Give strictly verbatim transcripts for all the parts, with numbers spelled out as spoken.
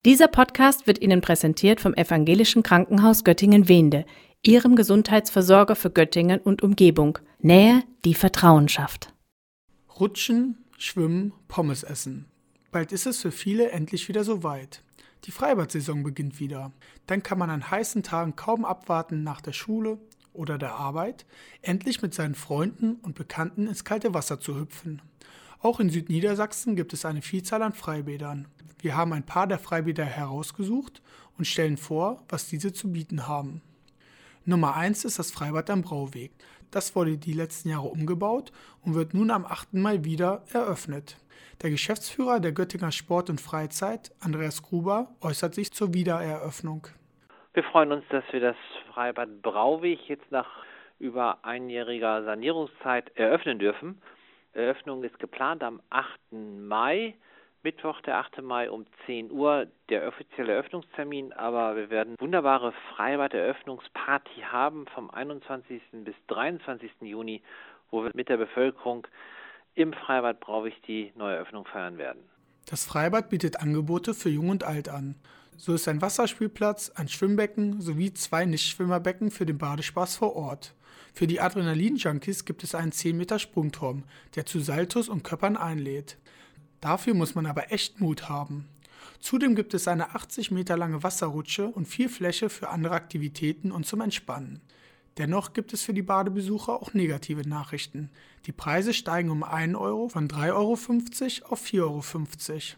Dieser Podcast wird Ihnen präsentiert vom Evangelischen Krankenhaus Göttingen-Wehnde, Ihrem Gesundheitsversorger für Göttingen und Umgebung. Nähe, die Vertrauen schafft. Rutschen, schwimmen, Pommes essen. Bald ist es für viele endlich wieder soweit. Die Freibad-Saison beginnt wieder. Dann kann man an heißen Tagen kaum abwarten, nach der Schule oder der Arbeit endlich mit seinen Freunden und Bekannten ins kalte Wasser zu hüpfen. Auch in Südniedersachsen gibt es eine Vielzahl an Freibädern. Wir haben ein paar der Freibäder herausgesucht und stellen vor, was diese zu bieten haben. Nummer eins ist das Freibad am Brauweg. Das wurde die letzten Jahre umgebaut und wird nun am achten Mai wieder eröffnet. Der Geschäftsführer der Göttinger Sport und Freizeit, Andreas Gruber, äußert sich zur Wiedereröffnung. Wir freuen uns, dass wir das Freibad Brauweg jetzt nach über einjähriger Sanierungszeit eröffnen dürfen. Eröffnung ist geplant am achten Mai, Mittwoch, der achte Mai um zehn Uhr, der offizielle Eröffnungstermin, aber wir werden wunderbare Freibad-Eröffnungsparty haben vom einundzwanzigsten bis dreiundzwanzigsten Juni, wo wir mit der Bevölkerung im Freibad Brauweg die neue Eröffnung feiern werden. Das Freibad bietet Angebote für Jung und Alt an. So ist ein Wasserspielplatz, ein Schwimmbecken sowie zwei Nichtschwimmerbecken für den Badespaß vor Ort. Für die Adrenalin-Junkies gibt es einen zehn Meter Sprungturm, der zu Saltos und Köppern einlädt. Dafür muss man aber echt Mut haben. Zudem gibt es eine achtzig Meter lange Wasserrutsche und viel Fläche für andere Aktivitäten und zum Entspannen. Dennoch gibt es für die Badebesucher auch negative Nachrichten. Die Preise steigen um einen Euro von drei Euro fünfzig auf vier Euro fünfzig.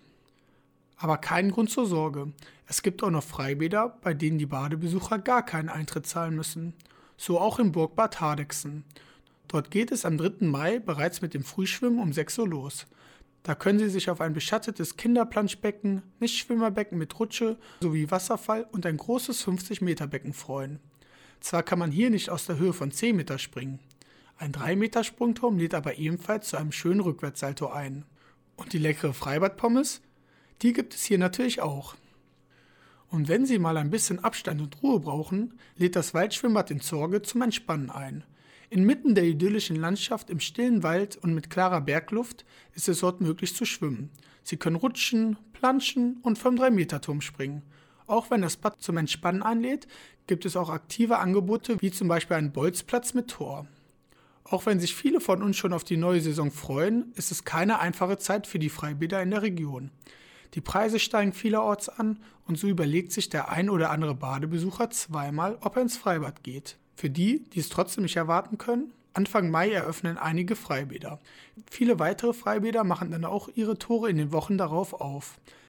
Aber kein Grund zur Sorge. Es gibt auch noch Freibäder, bei denen die Badebesucher gar keinen Eintritt zahlen müssen. So auch im Burgbad Hardegsen. Dort geht es am dritten Mai bereits mit dem Frühschwimmen um sechs Uhr los. Da können Sie sich auf ein beschattetes Kinderplanschbecken, Nichtschwimmerbecken mit Rutsche sowie Wasserfall und ein großes fünfzig Meter Becken freuen. Zwar kann man hier nicht aus der Höhe von zehn Meter springen. Ein drei Meter Sprungturm lädt aber ebenfalls zu einem schönen Rückwärtssalto ein. Und die leckere Freibad-Pommes? Die gibt es hier natürlich auch. Und wenn Sie mal ein bisschen Abstand und Ruhe brauchen, lädt das Waldschwimmbad in Zorge zum Entspannen ein. Inmitten der idyllischen Landschaft im stillen Wald und mit klarer Bergluft ist es dort möglich zu schwimmen. Sie können rutschen, planschen und vom drei Meter Turm springen. Auch wenn das Bad zum Entspannen einlädt, gibt es auch aktive Angebote wie zum Beispiel einen Bolzplatz mit Tor. Auch wenn sich viele von uns schon auf die neue Saison freuen, ist es keine einfache Zeit für die Freibäder in der Region. Die Preise steigen vielerorts an und so überlegt sich der ein oder andere Badebesucher zweimal, ob er ins Freibad geht. Für die, die es trotzdem nicht erwarten können, Anfang Mai eröffnen einige Freibäder. Viele weitere Freibäder machen dann auch ihre Tore in den Wochen darauf auf.